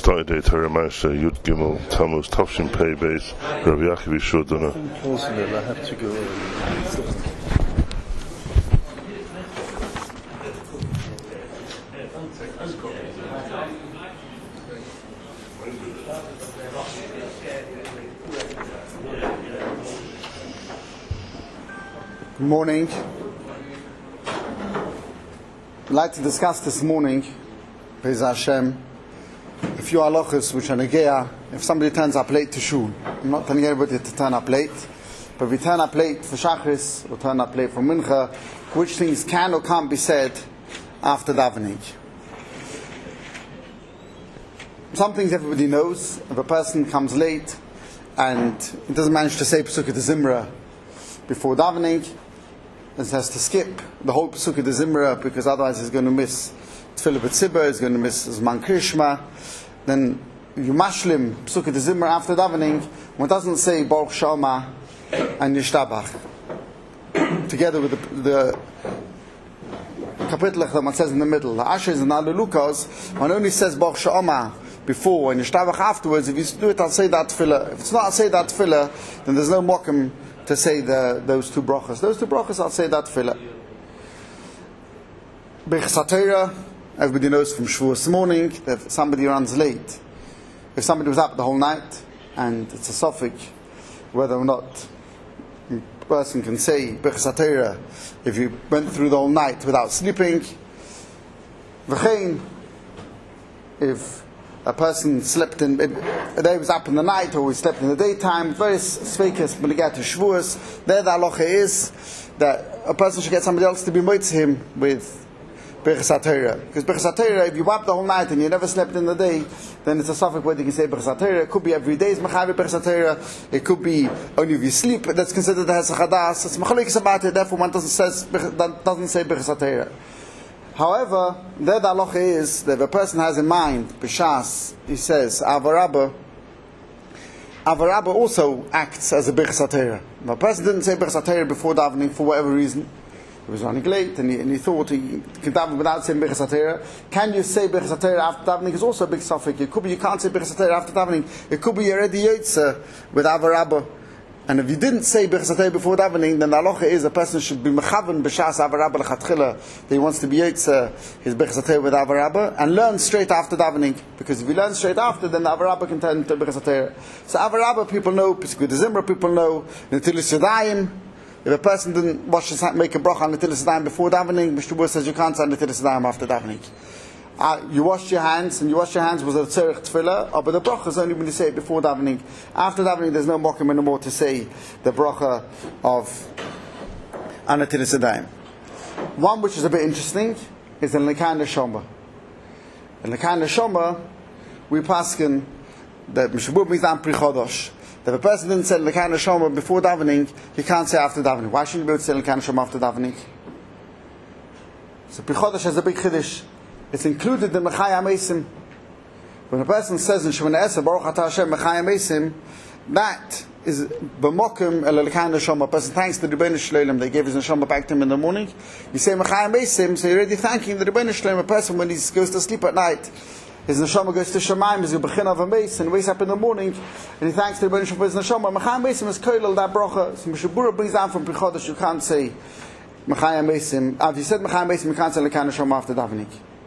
started day Torah Marsha Yud Gimel Tammuz Tavshin Pei Beis Rabbi Yaakov Yeshua. I have to go. Good morning. I'd like to discuss this morning, Be'ez Hashem, a few halachos which are negea. If somebody turns up late to shul, I'm not telling everybody to turn up late, but if we turn up late for Shachris or turn up late for Mincha, which things can or can't be said after davening. Some things everybody knows. If a person comes late and he doesn't manage to say Pesukei Zimra before davening, and has to skip the whole Pesukei Zimra because otherwise he's going to miss Tefillah B'Tzibur, he's going to miss Zman Krishma. Then you mashlim Pesukei Zimra after davening. One doesn't say Baruch Shama and Yishtabach together with the kapitel that one says in the middle. The Asher is in Allelukas. One only says Baruch Shama before and Yishtabach afterwards. If you do it, I'll say that Tefillah. If it's not, I'll say that Tefillah. Then there's no mokum to say those two brachas. Those two brachas, I'll say that Tefillah. Birchas HaTorah, everybody knows from Shavuos this morning that if somebody runs late, if somebody was up the whole night, and it's a suffix whether or not a person can say Birchas HaTorah if you went through the whole night without sleeping. V'chein, if a person slept in, they was up in the night or he slept in the daytime, various sveikas when he got to Shavuos, there the halacha is that a person should get somebody else to be moitz him with Birchas HaTorah. Because Birchas HaTorah, if you up the whole night and you never slept in the day, then it's a suffix whether you can say Birchas HaTorah. It could be every day is Mechavi Birchas HaTorah. It could be only if you sleep, that's considered the Hesach Hadas. It's Mechalekes about it, therefore one doesn't say Birchas HaTorah. However, there the halacha is that if a person has in mind, B'Shas, he says, Avarabba also acts as a Birchas HaTorah. If a person didn't say Birchas HaTorah before davening for whatever reason, he was running late and he thought he could daven without saying Birchas HaTorah. Can you say Birchas HaTorah after davening? Is also a big suffix. It could be you can't say Birchas HaTorah after davening. It could be you're already Yotze with Avarabba. And if you didn't say Birchas HaTorah before davening, then the halacha is a person should be mechavan b'shas Avarabba l'chatchila, that he wants to be Yotze his Birchas HaTorah with Avarabba, and learn straight after davening. Because if you learn straight after, then the Avarabba can turn into Birchas HaTorah. So Avarabba people know, Pesukei Zimra people know, Netilas Yadayim. If a person didn't wash his hand, make a bracha on Netilas Yadayim before davening, Mr. Bur says you can't say Netilas Yadayim after davening. You washed your hands, and you washed your hands with a tzerich tefillah, but the bracha is only when you say it before davening. After davening, there's no mokum anymore to say the bracha of Netilas Yadayim. One which is a bit interesting is in Lekan Neshama. In Lekan Neshama, we paskin that Mishabur Mizan Pri Chodosh. That if a person didn't say Lekan Neshama before davening, he can't say after davening. Why shouldn't you be able to say Lekan Neshama after davening? So Pri Chodosh has a big chiddush. It's included in Mechai HaMeisim. When a person says in Shemoneh Esrei, Baruch Atah Hashem Mechai HaMeisim, that is b'mokum el Lekan Neshama. A person thanks the Rebbeinu Shloim. They gave his neshama back to him in the morning. You say Mechai HaMeisim, so you're already thanking the Rebbeinu Shloim. A person when he goes to sleep at night, his neshama goes to Shemaim, he's a bechin of a meis, and he wakes up in the morning, and he thanks the Rebbeinu Shloim for his neshama. Mechai HaMeisim is koilel that bracha. So Mishabura brings down from Pri Chodosh, you can't say Mechai HaMeisim. If you said Mechai HaMeisim, you can't say Lekan Neshama after davening.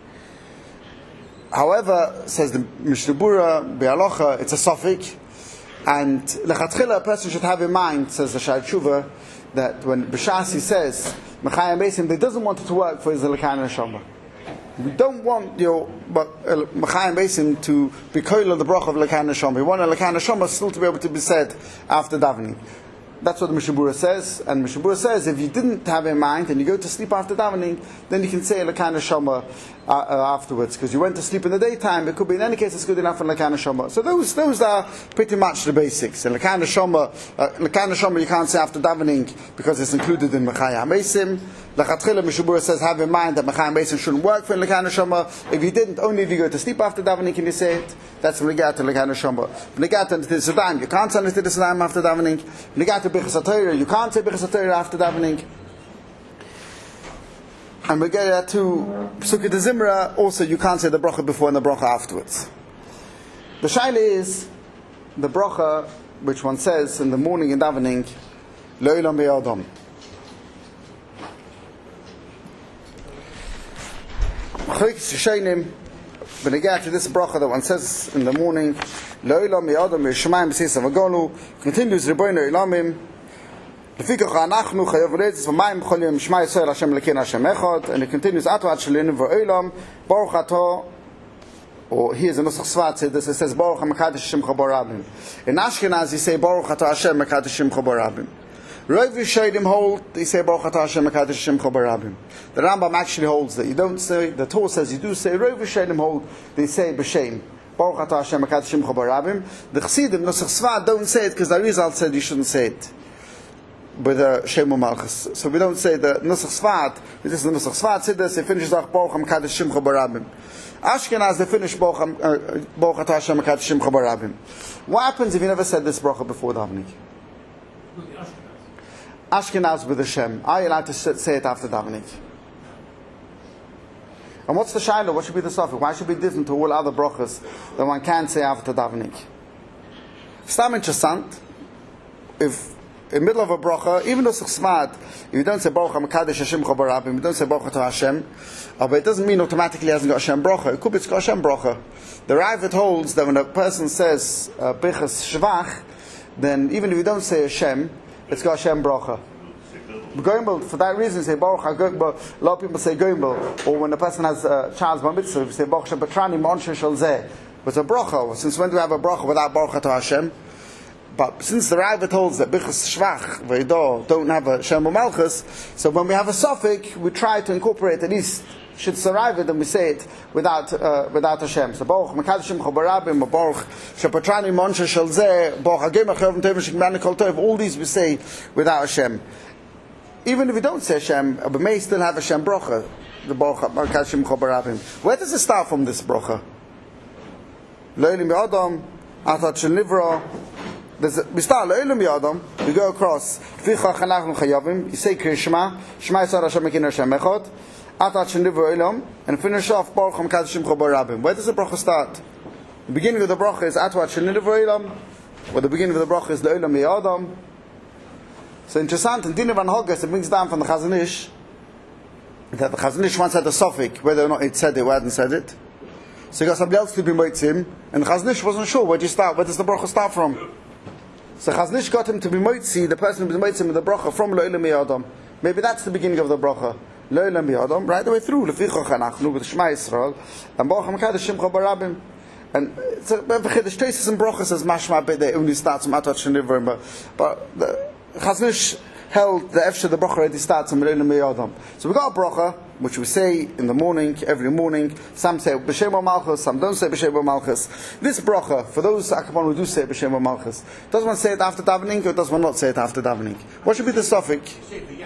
However, says the Mishnah Bura, Be'alocha, it's a suffix, and lechatchila a person should have in mind, says the Shai Tshuva, that when B'Shas he says Mechai HaMeisim, he doesn't want it to work for his Lekan Neshama. We don't want your Mechai HaMeisim to be koilel the bracha of Lekan Neshama. We want a Lekan Neshama still to be able to be said after davening. That's what the Mishnah Bura says, and Mishnah Bura says if you didn't have in mind and you go to sleep after davening, then you can say Lekan Neshama afterwards, because you went to sleep in the daytime. It could be in any case it's good enough for Lekan Neshama. So those are pretty much the basics. And Lekan Neshama you can't say after davening because it's included in Mechai HaMeisim. Lechatchila Mishnah Bura says have in mind that Mechai HaMeisim shouldn't work for Lekan Neshama. If you didn't, only if you go to sleep after davening can you say it. That's Regat to Lekan Neshama. Regat to Netilas Yadayim, you can't say Netilas Yadayim after davening. Regat to Birchas HaTorah, you can't say Birchas HaTorah after davening. And we get to Pesukei Zimra, also you can't say the bracha before and the bracha afterwards. The shaila is the bracha which one says in the morning in davening, Lo'olam be'adam. When I get to this bracha that one says in the morning, Lo'olam be'adam Yerushalayim b'seis avagolu, continues Ribono Olamim. Lefikach anachnu chayav retzis v'mayim b'chol yom Shema Yisrael Hashem Elokeinu Hashem Echad, and it continues Atu ad shelenu v'olam Baruch Ato. Or here's a Nusach Svat says this. It says Baruch HaMekadosh Hashem Chaborabim. In Ashkenaz you say Baruch Ato Hashem Mekadosh Hashem Chaborabim. Rav Yishadim hold they say Baruch Ato Hashem Mekadosh Hashem Chaborabim. The Rambam actually holds that you don't say. The Torah says you do say. Rav Yishadim hold they say b'shem Baruch Ato Hashem Mekadosh Hashem Chaborabim. The Chassidim Nusach Svat don't say it because the Arizal said you shouldn't say it with the Shem Malchus. So we don't say the Nusach Svat. This is the Nusach Svat. Said this. It finishes off Baruch HaMekadosh Hashem Chaborabim. Ashkenaz they finish Baruch Ato Hashem Mekadosh Hashem Chaborabim. What happens if you never said this bracha before davening? Ashkenaz with the Shem. Are you allowed to say it after davening? And what's the shaila? What should be the suffix? Why should it be different to all other brachas that one can't say after davening? Stam interessant. If in the middle of a bracha, even though it's smart, if you don't say Baruch HaMekadosh Hashem Chaborabim, you don't say Baruch Ato Hashem, but it doesn't mean automatically he hasn't got Hashem bracha. It could be it's got Hashem bracha. The Ravid holds that when a person says Birchas Shvach, then even if you don't say Hashem, it's got Hashem bracha. Goimbel, for that reason, say Baruch HaGoimbel. A lot of people say Goimbel, or when a person has a child's bar mitzvah, you say Baruch Shepatrani Monshe Shel Zeh. It's a bracha. Since when do we have a bracha without Baruch Ato Hashem? But since the Ravid holds that Birchas Shvach Veido don't have a Shem Malchus, so when we have a suffix, we try to incorporate at least should survive it, and we say it without Hashem. So Baruch Mekadosh Hashem Chaborabim, Baruch Shepatrani Monshe Shel Zeh, Baruch Hagem Achayim Tov Shekmani Kol Tov. All these we say without Hashem. Even if we don't say Hashem, we may still have Hashem bracha. The Baruch Mekadosh Hashem Chaborabim. Where does it start from? This bracha? Lo'olam be'adam Atat Shel Nivra. We start Lo'olam be'adam. We go across. Lefikach anachnu chayavim. You say Kriya Shema. Shema Yisrael Hashem Elokeinu Hashem Echad. Atat Shel Nivra Olam, and finish off Baruch HaMekadosh Hashem Chaborabim. Where does the bracha start? The beginning of the bracha is Atat Shel Nivra Olam, or the beginning of the bracha is Lo'olam be'adam. So interessant, in Din Van Hogas it brings down from the Chazon Ish that the Chazon Ish once had a suffix whether or not it said it or hadn't said it. So he got somebody else to be moitzim, and the Chazon Ish wasn't sure where do you start, where does the bracha start from. So Chazon Ish got him to be moitzi, the person who was moitzim with the bracha from Lo'olam be'adam. Maybe that's the beginning of the bracha. Lo'olam be'adam, right the way through. Lefichach anachnu with Shema Yisrael and Baruch HaMekadosh Hashem Chaborabim. And it's a Chedesh Tosfos and brachas as mashma b'day only starts from Atat Shel Nivra, but the Chazon Ish held the Efshah the bracha already starts from Lo'olam be'adam. So we got a bracha which we say in the morning, every morning. Some say b'shem Malchus, some don't say b'shem Malchus. This bracha, for those Akabon who do say b'shem Malchus, does one say it after davening or does one not say it after davening? What should be the suffix?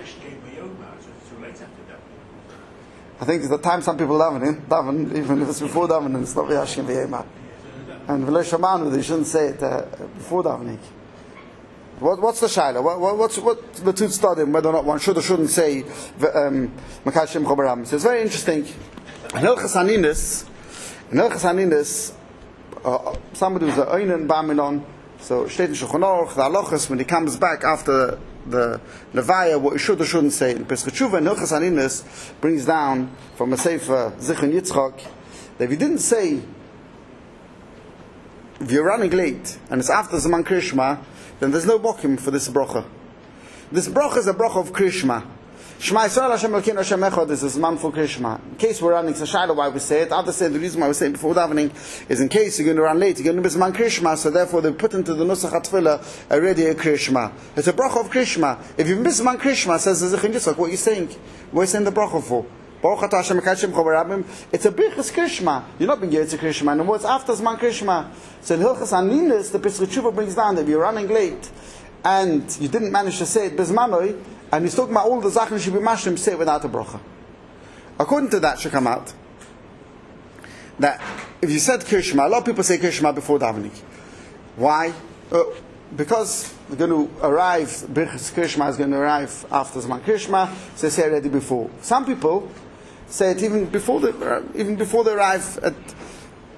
I think it's the time some people daven, even if it's before davening, it's not v'yashkem v'yema. And v'lo shamanu, they shouldn't say it before davening. What's the shaila? What's the two studying whether or not one should or shouldn't say Mekadosh Hashem Chaborabim? So it's very interesting. In Hilchas Haninus, somebody who's a Oinen Baminon, so Shteit in Shulchan Aruch, the halachas, when he comes back after the Levaya, what he should or shouldn't say. In Pesach Tshuva, in Hilchas Haninus brings down from a Sefer Zichron Yitzchak that if you didn't say, if you're running late and it's after Zman Kriya Shema, then there's no bokim for this bracha. This bracha is a bracha of Kriya Shema. Shema Yisrael Hashem Elokeinu Hashem Echad is a zman for Kriya Shema. In case we're running, it's a shaila why we say it. Others say the reason why we say it before davening is in case you're going to run late, you're going to be zman Kriya Shema, so therefore they put into the Nusach HaTfilah already a Kriya Shema. It's a bracha of Kriya Shema. If you miss zman Kriya Shema, says the Zichron Yitzchak, what are you saying? What are you saying the bracha for? Baruch Ato Hashem Mekadosh Hashem Chaborabim. It's a birchas Kriya Shema. You're not being given to Kriya Shema anymore. It's after zman Kriya Shema. So in Hilchas Haninus, the Pesach Tshuva brings down that if you're running late and you didn't manage to say it bezmanoi, and he's talking about all the Zachin should be mashlim, say it without a bracha. According to that, should come out that if you said Kriya Shema, a lot of people say Kriya Shema before davening. Why? Because we're going to arrive, Birchas Kriya Shema is going to arrive after Zman Kriya Shema, so they say it already before. Some people say it even before they arrive at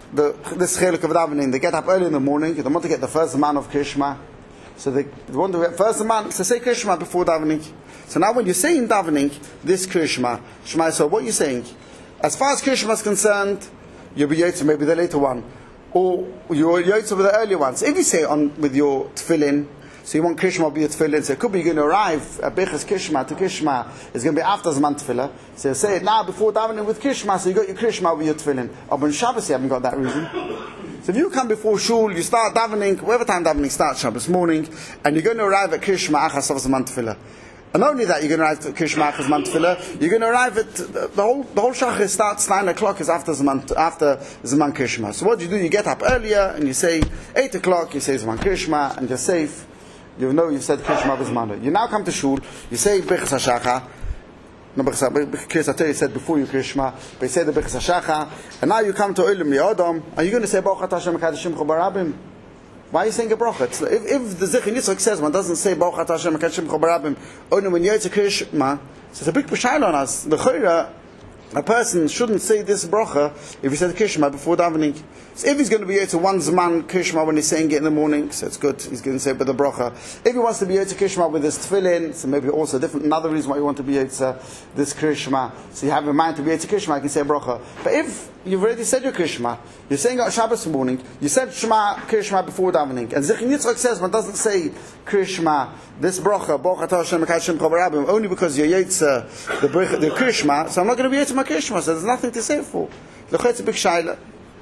this chelik of davening, they get up early in the morning, they want to get the first man of Krishma. So they want to get first man, so say Krishma before davening. So now when you're saying davening, this Krishma, Shema, so what you're saying, as far as Krishma is concerned, you'll be Yotze, maybe the later one, or you're Yotze with the earlier ones. If you say on with your tefillin, so you want Krishma to be your tefillin, so it could be you're going to arrive at Bechas Krishma to Krishma, it's going to be after Zman Tefillah. So you say it now before davening with Krishma, so you got your Krishma with your tefillin. Or on Shabbos you haven't got that reason. So if you come before shul, you start davening, whatever time davening starts, Shabbos morning, and you're going to arrive at Krishma Achas of Zman Tefillah. And not only that, you're going to arrive at Krishma Achas Zman Tefillah, you're going to arrive at the whole Shachar starts 9 o'clock is after Zman Krishma. So what do? You get up earlier and you say 8 o'clock, you say Zman Krishma, and you're safe. You know you said Krishma B'zmanu. You now come to shul, you say Bechas HaShacha. No, Bechas HaTorah you said before you Krishma, but you say the Bechas HaShacha, and now you come to Olam Yodom, are you going to say Baruch Atah Hashem Mekadeshim Chobarabim? Why are you saying a bracha? If the Zechir Yitzchak says one doesn't say Baruch Atah Hashem Mekadeshim Chobarabim, only when you say Krishma, so it's a big b'shayla on us. The Chayra, a person shouldn't say this bracha if he said Krishma before davening. So if he's going to be Yotze one Zman Krishma when he's saying it in the morning, so it's good, he's going to say it with the bracha. If he wants to be Yotze Krishma with his tefillin, so maybe also another reason why you want to be Yotze this Krishma, so you have in mind to be Yotze Krishma, you can say bracha. But if you've already said your Krishma, you're saying on Shabbos morning, you said Shema Krishma before davening, and Zechir Yitzchak says one doesn't say Krishma, this bracha, Baruch Atah Hashem Mekadeshim Chobarabim, only because you're Yotze the Krishma, so I'm not going to be Yotze my Krishma, so there's nothing to say for. It's a big shayla.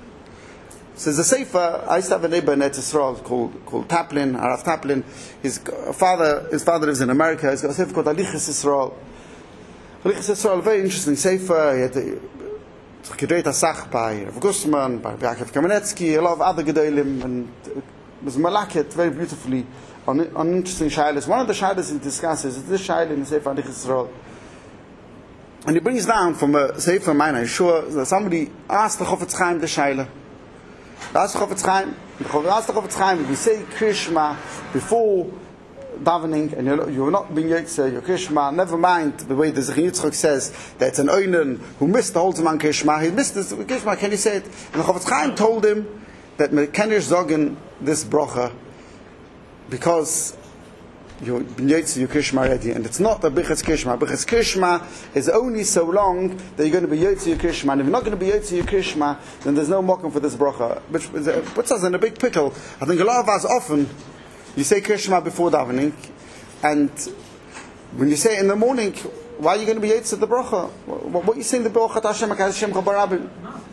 So there's a sefer. I used to have a neighbor in Eretz Yisrael called Taplin, Arav Taplin. His father lives in America. He's got a sefer called Alichas Yisrael. Alichas Yisrael, very interesting sefer. He had Gedreit Asach by Rav Gustman, by Yaakov Kamenetsky, a lot of other gedolim, and it was malaket very beautifully on interesting shaylas. One of the shaylas he discusses is this shayla in the sefer Alichas Yisrael. And he brings down from a sefer mine, I'm sure that somebody asked the Chofetz Chaim the shayla. Asked the Chofetz Chaim, if you say Krishma before davening and you're not being Yotze, your Krishma, never mind the way the Zechir Yitzchak says that it's an Oinen who missed the whole Zman Krishma, he missed this Krishma, can you say it? And the Chofetz Chaim told him that Mekanish Zogen this bracha because you're Yotze your Krishma already, and it's not a Bechas Krishma. Bechas Krishma is only so long that you're going to be Yotze your Krishma, and if you're not going to be Yotze your Krishma, then there's no mokum for this bracha, which puts us in a big pickle. I think a lot of us often, you say Krishma before davening, and when you say it in the morning, why are you going to be Yotze the bracha? What are you saying the Baruch Atah Hashem Mekadeshim Chobarabim?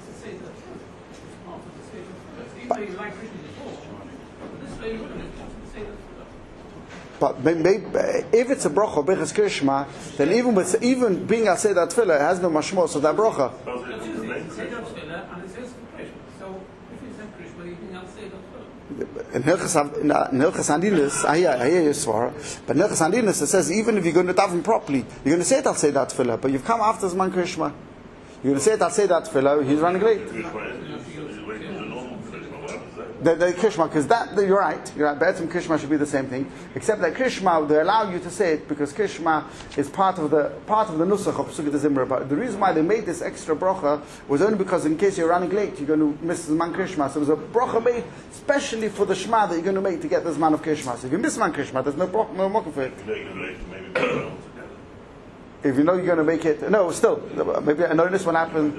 But maybe, if it's a bracha Bechas Krishma, then even being a Seder Tefillah, it has no mashmos of that bracha. In Hilchas Andinus, I hear you swear, but in Hilchas Andinus it says even if you're going to daven properly, you're going to say it al Seder Tefillah, but you've come after Zman Krishma. You're going to say it al Seder Tefillah, he's running late. The Krishma, because you're right. Be'etzim Krishma should be the same thing, except that Krishma they allow you to say it because Krishma is part of the nusach of Pesukei Zimra. But the reason why they made this extra bracha was only because in case you're running late, you're going to miss Zman Krishma. So there's a bracha made especially for the Shema that you're going to make to get the Zman of Krishma. So if you miss Zman Krishma, there's no mokum for it. If you know you're going to make it, no, still maybe I know this will happen.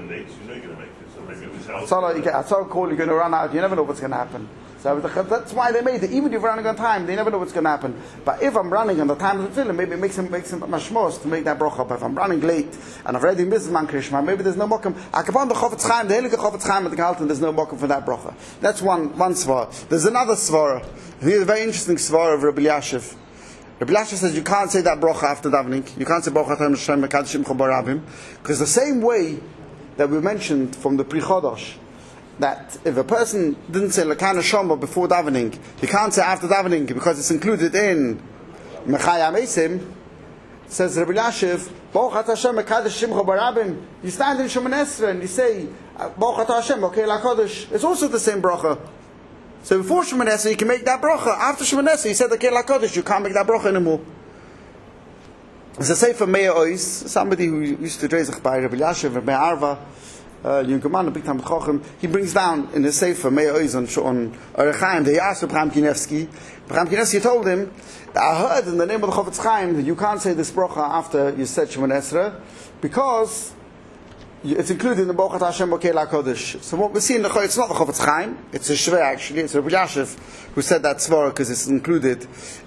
I saw a call, you're going to run out, you never know what's going to happen. So that's why they made it. Even if you're running on time, they never know what's going to happen. But if I'm running on the time of the tefillah, maybe it makes him mashmos to make that bracha. But if I'm running late and I've already missed Zman Krishma, maybe there's no mokum. Akabon the Chofetz Chaim, the Heilige Chofetz Chaim at the Gehalten, there's no mokum for that bracha. That's one svar. There's another svara. Here's a very interesting svara of Rabbi Elyashiv. Rabbi Elyashiv says you can't say that bracha after davening. You can't say Baruch Atah Hashem Mekadeshim Chobarabim, because the same way that we mentioned from the Pri Chodosh, that if a person didn't say Lakana Shoma before davening, he can't say after davening because it's included in Mechaya Mesim. Says Rabbi Elyashiv, Baruch Atah Hashem Mekadeshim Chobarabim. You stand in Shemoneh Esrei and you say Baruch Atah Hashem Okay LaKodesh. It's also the same bracha. So before Shemoneh Esrei you can make that bracha. After Shemoneh Esrei you said Okay LaKodesh. You can't make that bracha anymore. There's a sefer Meir Ois, somebody who used to drezach by Rabbi Elyashiv and Meir Arva. Yunkerman, a big time Chochem, he brings down in his Sefer, Meir Oizon, on Orechaim, they asked Abraham Kinevsky. Abraham Kinevsky told him, I heard in the name of the Chofetz Chaim that you can't say this bracha after you said Shemoneh Esrei, because it's included in the Baruch Atah Hashem Bokei LaKodesh. So what we see in the Chofetz, it's not the Chofetz Chaim, it's a Shvei actually, it's Rabbi Yashiv who said that Svara because it's included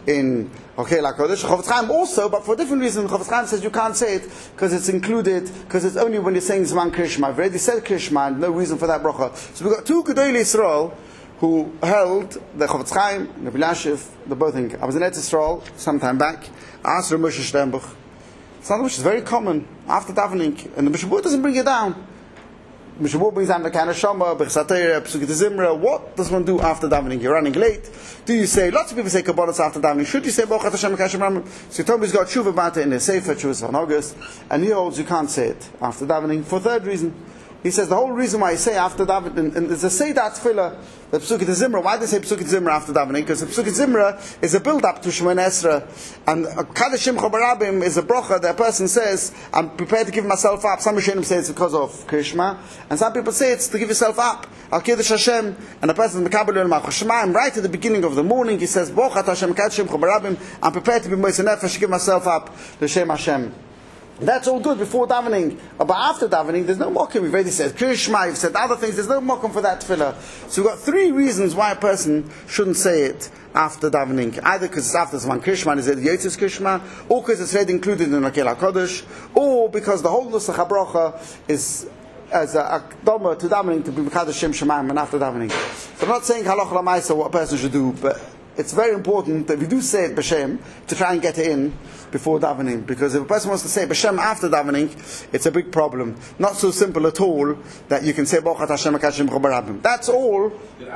in Bokei LaKodesh. Chofetz Chaim also, but for a different reason, Chofetz Chaim says you can't say it because it's included, because it's only when you're saying Zman Krishma. I've already said Krishma, and no reason for that bracha. So we've got two Gedolei Yisrael who held the Chofetz Chaim, Rabbi Yashiv, the both thing. I was in Eretz Yisrael some time back, I asked Rabbi Moshe Sternbuch, something which is very common after davening, and the Mishabur doesn't bring it down. Mishabur brings down the kind of Shama, Birchas HaTorah, Pesukei Zimra. What does one do after davening? You're running late. Do you say, lots of people say Kabbalah after davening. Should you say Baruch Atah Hashem Kashem Ramim? So Tobi's got Tshuva about it in his Sefer, Tshuva on August, and he holds you can't say it after davening. For a third reason, he says the whole reason why you say after davening, and there's a Seidat Tefillah, the Pesukei Zimra. Why do they say Pesukei Zimra after davening? Because the Pesukei Zimra is a build-up to Shemoneh Esrei, and Kaddish Shimcha Barabim is a bracha that a person says, I'm prepared to give myself up. Some Rishonim say it's because of Krishma, and some people say it's to give yourself up. Al Kiddush Hashem, and a person Mekabel Malchus Shemayim, right at the beginning of the morning, he says, Baruch Atah Hashem Kaddish Shimcha Barabim, I'm prepared to be Moisei Nefesh, to give myself up to Shem Hashem. That's all good before davening, but after davening, there's no mokum. We've already said Krishma, you've said other things. There's no mokum for that tefillah. So we've got three reasons why a person shouldn't say it after davening: either because it's after Zman Krishma, is it Yotzes Krishma, or because it's already included in Bokei LaKodesh, or because the whole Nusach HaBracha is as a akdama to davening to be Mekadosh Shem Shemayim and after davening. So I'm not saying halacha l'maisa what a person should do, but it's very important that we do say it b'Shem to try and get it in before davening, because if a person wants to say b'Shem after davening, it's a big problem. Not so simple at all that you can say Baruch Atah Hashem Kaddish Shimcha Barabim. That's all.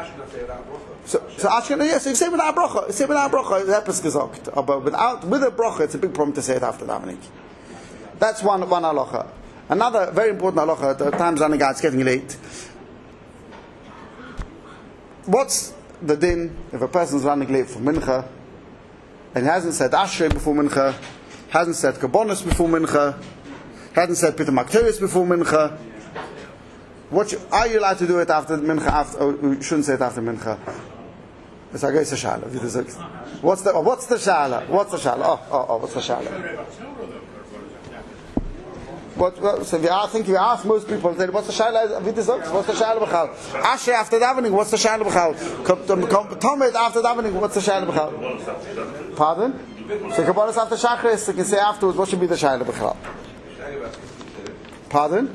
So Ashkenaz, yes, you say without bracha. Say without bracha, it's gesagt. But with a bracha, it's a big problem to say it after davening. That's one halacha. Another very important halacha. The time's running out; it's getting late. What's the din if a person's running late for mincha and he hasn't said Ashrei before mincha, hasn't said Kabbonos before mincha, hasn't said Pitum Akteris before mincha? Are you allowed to do it after mincha? Or you shouldn't say it after mincha? It's a great shala. What's the shala? What's the shala? What's the shala? So I think you ask most people, what's the shayla? What's the shayla b'chal? Ashrei after davening, what's the shayla b'chal? Tomed after davening, what's the shayla b'chal? Pardon? So Kabbalah after Shachris, you can say afterwards, what should be the shayla b'chal? Pardon?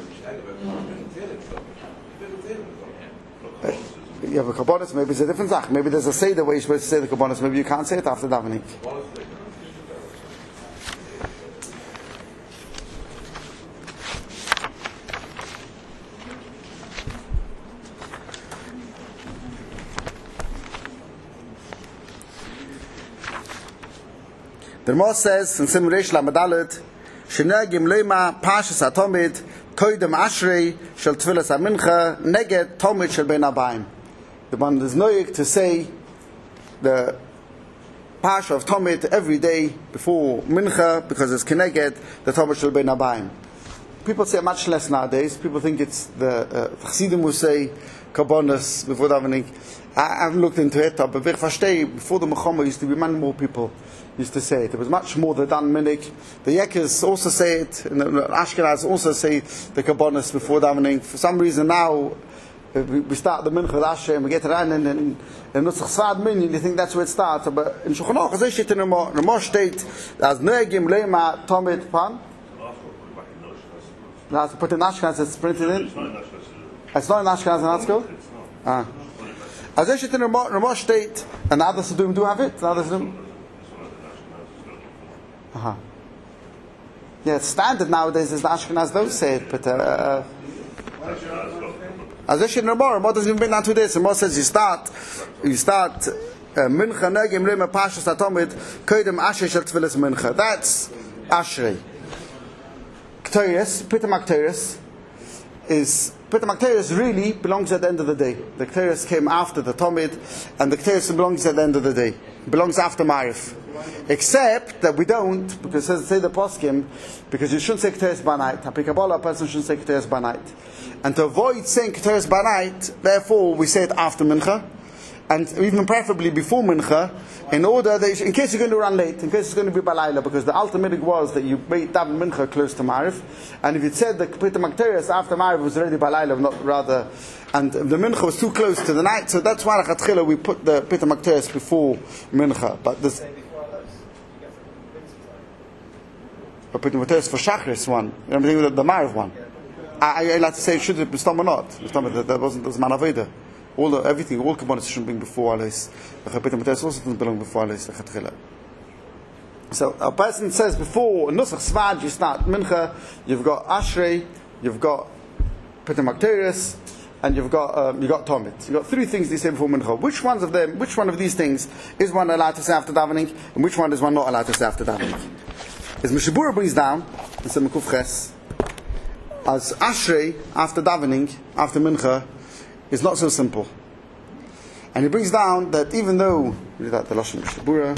You have a Kabbalah, maybe it's a different zach. Maybe there's a seder where you're supposed to say the Kabbalah, maybe you can't say it after davening. The Ramah says in Simon Reish Lamed Aleph, "Shenegim leima pashas hatomid koydem ashrei shel tfilas hamincha neged tomid shel bein habayim." The one is noyik to say the pasha of tomid every day before mincha because it's keneged the tomid shel bein habayim. People say much less nowadays. People think it's the Chassidim who say Kabbonos before davening. I haven't looked into it, but before the Mechama used to be many more people used to say it. It was much more the Dan Minik. The Yekers also say it, and the Ashkenaz also say the Kabbonos before davening. For some reason now, we start the Mincha with Ashrei and we get around and Nutzach Svad Minyan, you think that's where it starts. But in Shulchan Aruch, as I shit in Ramah state, as Ne'egim Leima Tomid Pan. Now to put in Ashkenaz, it's printed in. It's not in Ashkenaz in school? As I shit in Ramah state, and the other Siddurim do have it. The other Siddurim. Yeah, it's standard nowadays is the Ashkenaz don't say it, but as I shit in Ramah doesn't even bring down to this. Ramah says you start Mincha Negim Lema Pashas Atomid Koydem Ashrei Shel Tfilas Mincha. That's Ashrei. K'teris, Pitum Akteris really belongs at the end of the day. The K'teris came after the Tomid, and the K'teris belongs at the end of the day. It belongs after Ma'arif. Except that we don't, because it says, say the poskim, because you shouldn't say Keteris by night. A person shouldn't say Keteris by night. And to avoid saying Keteris by night, therefore we say it after Mincha, and even preferably before Mincha, in order that, in case you're going to run late, in case it's going to be Balayla, because the ultimate was that you made daven Mincha close to Ma'ariv, and if you said the Pita Makteris after Ma'ariv was already Balayla, not rather, and the Mincha was too close to the night, so that's why we put the Pita Makteris before Mincha. But this, but Pita Makteris for Shachris one, I'm thinking the Ma'ariv one. I like to say should it be Stom or not? That wasn't Man Aveda. All components shouldn't be before Alis. The Pita Makteris also doesn't belong before Alis. So a person says before Nusach Svad you start Mincha, you've got Ashrei, you've got Pita Makteris, and you've got Tomit. You've got three things they say before Mincha. Which one of these things is one allowed to say after davening, and which one is one not allowed to say after davening? As Mishabura brings down in Semekuf Ches, as Ashrei after davening, after Mincha, is not so simple. And he brings down that even though, read out the Lashon Mishabura,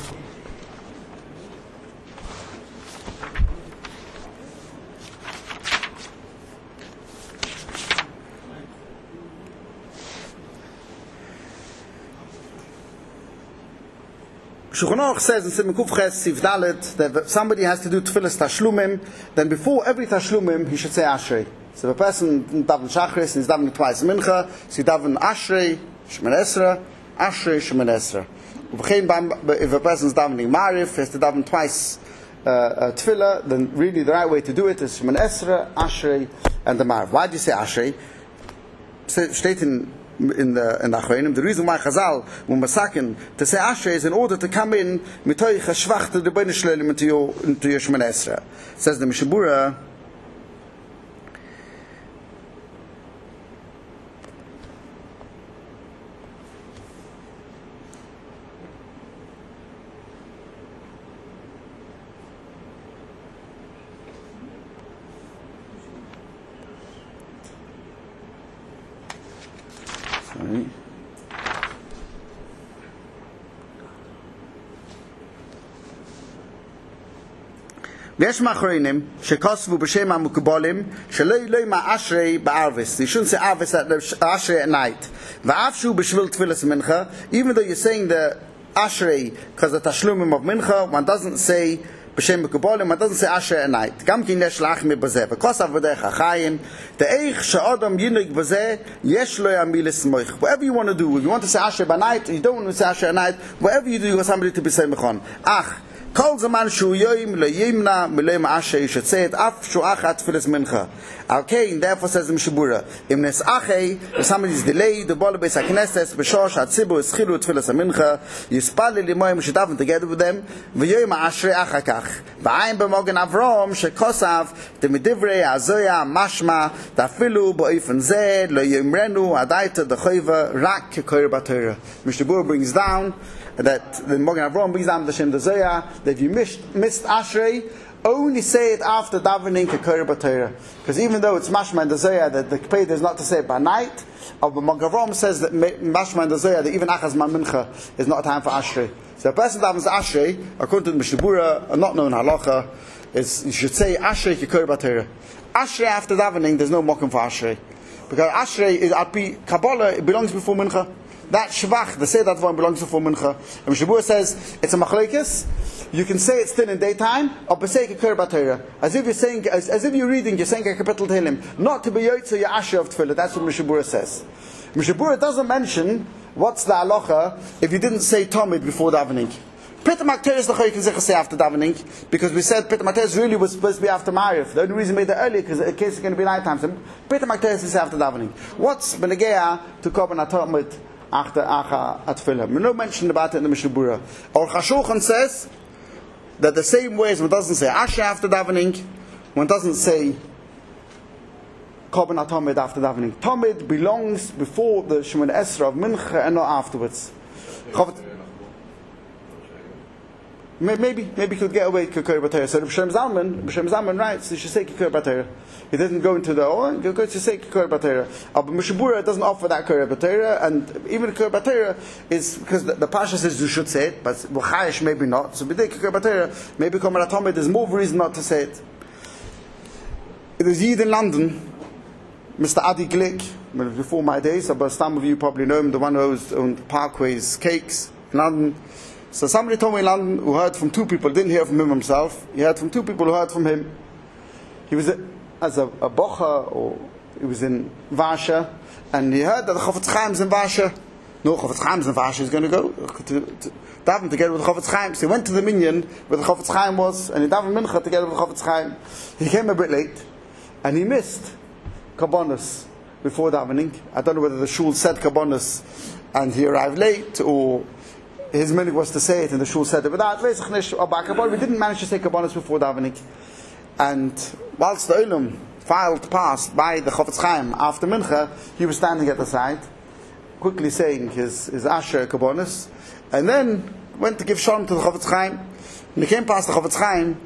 Shulchan Aruch says in Siman Kuf Ches Sif Dalet that if somebody has to do Tfilas Tashlumim, then before every Tashlumim he should say Ashrei. So if a person daven Shachris and he's davening twice Mincha, so he daven Ashrei Shemin Esra, Ashrei Shemin Esra. If a person is davening Ma'ariv, he has to daven twice Tfilah, then really the right way to do it is Shemin Esra, Ashrei, and the Ma'ariv. Why do you say Ashrei? Steht in the Achronim, the reason why Chazal when masakin to say Ashrei is in order to come in mitoich hashvach to the Bnei Shloim into your Shemoneh Esrei. Says the Mishabura, ויש מאחרונים שכוסבו בשם המקובלים שלא ילומה אשרי בערבס. You shouldn't say Ashrei at night. ואף שהוא בשביל תפילת מנחה, even though you're saying the Ashrei because the tashlumim of Mincha, one doesn't say בשם מקובלים, one doesn't say Ashrei at night. גם כן יש להחמיר בזה. וכוסף בדרך החיים, דאיך שאדם ינהג בזה, יש לו ימי לסמוך. Whatever you want to do, if you want to say Ashrei by night, you don't want to say Ashrei at night, whatever you do, you want somebody to be saying mechon. Ach, כל זמן שהוא יום לא ימנע מלא מעשה שצא את אף שואחת תפילת מנחה. על כן, therefore says the Mishabura, אם נסעחי, if somebody is delayed, the ball base הכנסת, בשור שהציבור הסחילו תפילת המנחה, יספל ללימוים שדוון together with them, ויום מעשרי אחר כך. בעין במוגן אברום, שכוסף, תמדברי הזויה, משמע, תפילו באופן זה, לא יאמרנו, הדייתא דחויבה, רק כקור בתורה. Mishabura brings down that the Mogen Avraham brings down the Shem Dazaya, that if you missed Ashrei, only say it after davening Kekor B'Torah. Because even though it's Mashma and Dazaya that the Kped is not to say it by night, but Mogen Avraham says that Mashma and Dazaya that even Achaz Man Mincha is not time for Ashrei. So a person davens Ashrei, according to the Mishabura, not known halacha, is you should say Ashrei Kekor B'Torah. Ashrei after davening, there's no mokum for Ashrei. Because Ashrei is Alpi Kabbalah, it belongs before Mincha. That shvach, the say that one belongs to for mincha. And Mishabura says it's a machlekes. You can say it still in daytime, or b'sei kekor b'Torah. As if you're saying, as if you're reading, you're saying a kapitel tehillim, not to be yotze your asher of tefillah. That's what Mishabura says. Mishabura doesn't mention what's the halacha if you didn't say tomid before davening. Pita Makteris l'choi you can say after davening, because we said Pita Makteris really was supposed to be after Ma'ariv. The only reason we made it earlier because in case it's going to be nighttime. So Pita Makteris is after davening. What's benegea to korban atomid after Atfilah? We no mention about it in the Mishabura. Or Chashulchan says that the same way as one doesn't say Asher after davening, one doesn't say Korban Atomid after davening. Tomid belongs before the Shemoneh Esrei of Mincha and not afterwards. What do you mean by Ashrei? Ashrei after davening? Ashrei after davening. Tomid belongs before the Shemoneh Esrei of Mincha and not afterwards. Tomid belongs before the Shemoneh Esrei of Mincha and not afterwards. Tomid belongs before the Shemoneh Esrei of Mincha and not afterwards. maybe he could get away with Kikkur Batera. So B'Shem Zalman writes, you should say Kikkur Batera. He doesn't go into you go to say Kikkur Batera. But Mishabura doesn't offer that Kikkur Batera, and even Kikkur Batera is, because the Pasha says you should say it, but B'Chayish maybe not. So B'dei Kikkur Batera, maybe Komer Atomid, there's more reason not to say it. There's Yid in London, Mr. Adi Glick, before my days, but some of you probably know him, the one who owned Parkway's Cakes in London. So somebody told me in London who heard from two people, didn't hear from him himself. He heard from two people who heard from him. He was as a bocher, or he was in Varsha, and he heard that the Chofetz Chaim's in Varsha. No, Chofetz Chaim's in Varsha. He's going to go to daven together with the Chofetz Chaim. So he went to the minyan where the Chofetz Chaim was, and he davened mincha together with the Chofetz Chaim. He came a bit late, and he missed Kabbonos before davening. I don't know whether the shul said Kabbonos, and he arrived late, or his minhag was to say it, and the shul said it without. We didn't manage to say Kabbonos before davening. And whilst the Olam filed past by the Chofetz Chaim after Mincha, he was standing at the side, quickly saying his Asher Kabbonos, and then went to give Shalom to the Chofetz Chaim. When he came past the Chofetz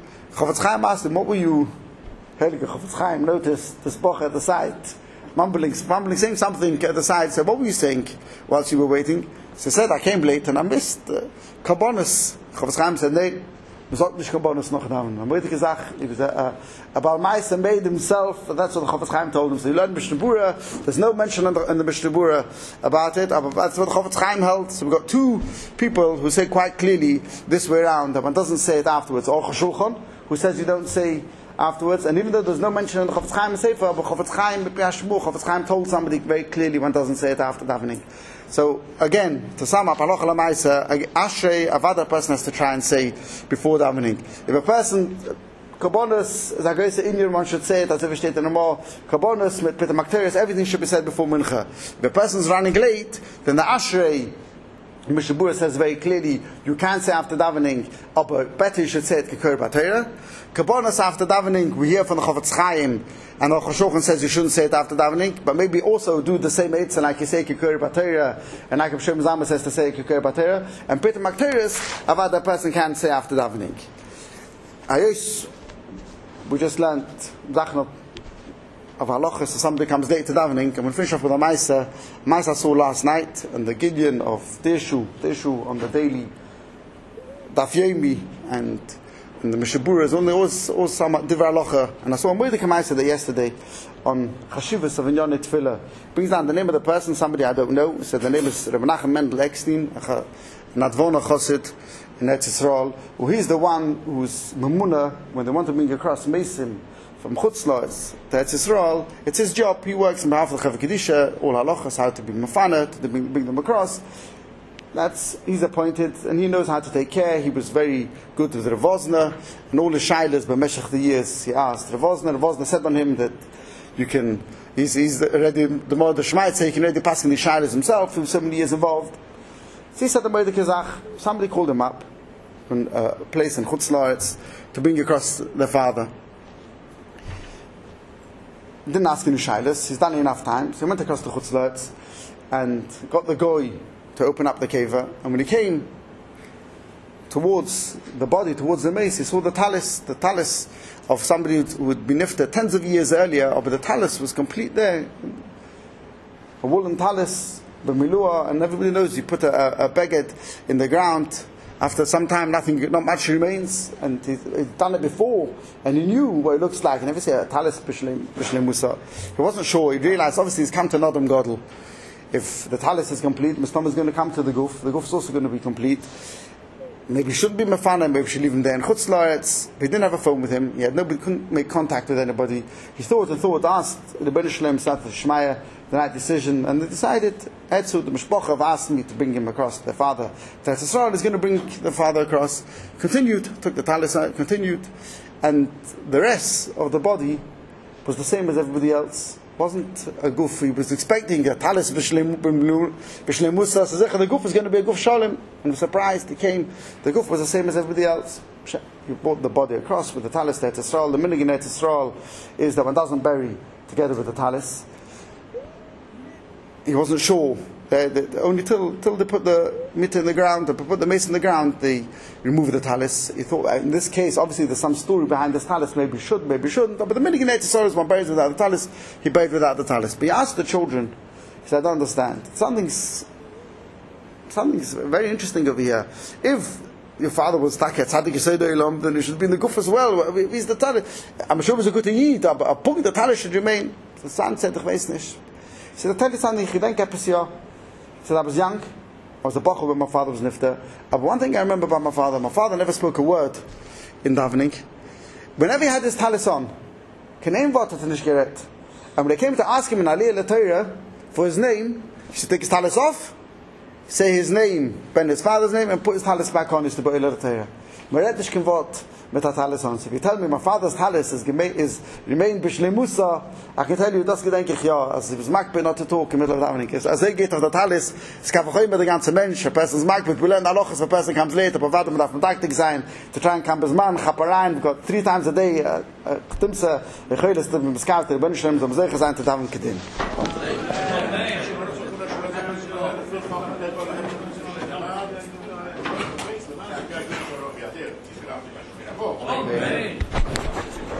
Chaim asked him, what were you, Heilige Chofetz Chaim noticed this boch at the side, mumbling, saying something at the side. So what were you saying whilst you were waiting? So he said, I came late and I missed Kabbonos. Chofetz Chaim said, no, we sollt nicht Kabbonos noch daven. Am Moedige gesagt, he was a Baal Meister, made himself, that's what the Chofetz Chaim told him. So he learned Mishnah Berurah, there's no mention in the Mishnah Berurah about it, but that's what the Chofetz Chaim held. So we've got two people who say quite clearly this way around, that one doesn't say it afterwards. Or Shulchan, who says you don't say afterwards, and even though there's no mention in the Chofetz Chaim Sefer, but Chofetz Chaim told somebody very clearly one doesn't say it after davening. So again, to sum up, halacha l'maisa, ashrei avad, a person has to try and say before davening. If a person Kabbonos, as I go say in one should say it as if it steht in the more Kabbonos mit Peter Makterius, everything should be said before mincha. If a person is running late, then the ashrei, Mishnah Berurah says very clearly, you can't say after davening, but better you should say it Kikkur Batera. Kabbonos after davening, we hear from the Chofetz Chaim, and the Shulchan says you shouldn't say it after davening, but maybe also do the same eitzah like you say Kikkur Batera, and like Shem Zalman says to say Kikkur Batera, and Peter Makterius, about that person can't say after davening. Ayos, we just learned Zachnot of halachas, so somebody comes late to davening, and we'll finish off with a Maisa saw last night, and the Gideon of Teshu on the daily Daf Yomi, and the Mishnah Berurah is only all some Divrei Halacha, and I saw a Moedige Maisa that yesterday on Chashivas of Inyan Tefillah. Brings down the name of the person, somebody I don't know. Said the name is Reb Menachem Mendel Eckstein, Nadvona Chosid in Eretz Yisrael, who he's the one who's Mamuna when they want to bring across Mesim from Chutz La'aretz to Eretz Yisrael. It's his job. He works on behalf of the Chaver Kedisha, all halachas, how to bring Mafana, to bring them across. He's appointed, and he knows how to take care. He was very good with Rav Wosner, and all the shaylas b'meshach the years he asked Rav Wosner said on him that you can, he's already, the more the Shemaitz, he can already pass in the shaylas himself, he was so many years involved. So he said the Moedige Zach, somebody called him up from a place in Chutz La'aretz to bring across their father. Didn't ask any shaylas, he's done it enough times. So he went across to Chutz La'aretz and got the goy to open up the keva, and when he came towards the body, towards the mace, he saw the talis of somebody who had been nifted tens of years earlier, but the talis was complete there. A woolen talis, the milua, and everybody knows you put a beged in the ground, after some time not much remains, and he'd done it before, and he knew what it looks like, and if you say a talis b'shlem musa, he wasn't sure, he realized obviously he's come to Nodam Godel. If the talis is complete, Mishnah is going to come to the guf is also going to be complete. Maybe he shouldn't be mefana, maybe he should leave him there in Chutz La'aretz. He didn't have a phone with him, couldn't make contact with anybody. He thought, asked the Ben Shalem Sat Shmaya the right decision, and they decided, Etzu, the Mishpocha have asked me to bring him across, their father. Eretz Yisrael is going to bring the father across. Continued, took the talis out, continued, and the rest of the body was the same as everybody else. Wasn't a guf. He was expecting a talis b'shlem musa. So the guf was going to be a guf shalom, and was surprised. He came. The guf was the same as everybody else. He brought the body across with the talis to Eretz Yisrael. The minhag in Eretz Yisrael is that one doesn't bury together with the talis. He wasn't sure Only till they put the mitzvah in the ground, they put the mace in the ground, they remove the talis. He thought, in this case, obviously there's some story behind this talis, maybe should, maybe shouldn't, but the minute he saw one buried without the talis, he buried without the talis. But he asked the children, he said, I don't understand. Something's very interesting over here. If your father was Taka Tzaddik Yisrael Olam, then he should be in the guf as well. He's the talis. I'm sure it was a good thing, but the talis should remain. The son said, Ich weiß nicht. He said, I tell you something, ich denke etwas ja. He said, I was young, I was a bachur when my father was nifter. But one thing I remember about my father never spoke a word in davening. Whenever he had his talis on, kein Wort hat nicht geredet. And when they came to ask him in Aliyah L'Torah for his name, he should take his talis off, say his name, bend his father's name, and put his talis back on, is to Aliyah L'Torah. Mered nicht kein Wort mit der talis on. So if you tell me my father's talis is remained b'shleimusa, I can tell you, das gedenke ich ja, as it was makbid not to talk in the middle of davening. As geht auf der talis, es kann auch immer der ganze Mensch, a person's makbid, we learn alochas, a person comes later, but warte, man darf medaktig sein, to try and come bis man, chaparein, we've got 3 times a day, chtimse, echöles, the miskarte, the benishlim, the mzeiche sein, to daven kedin.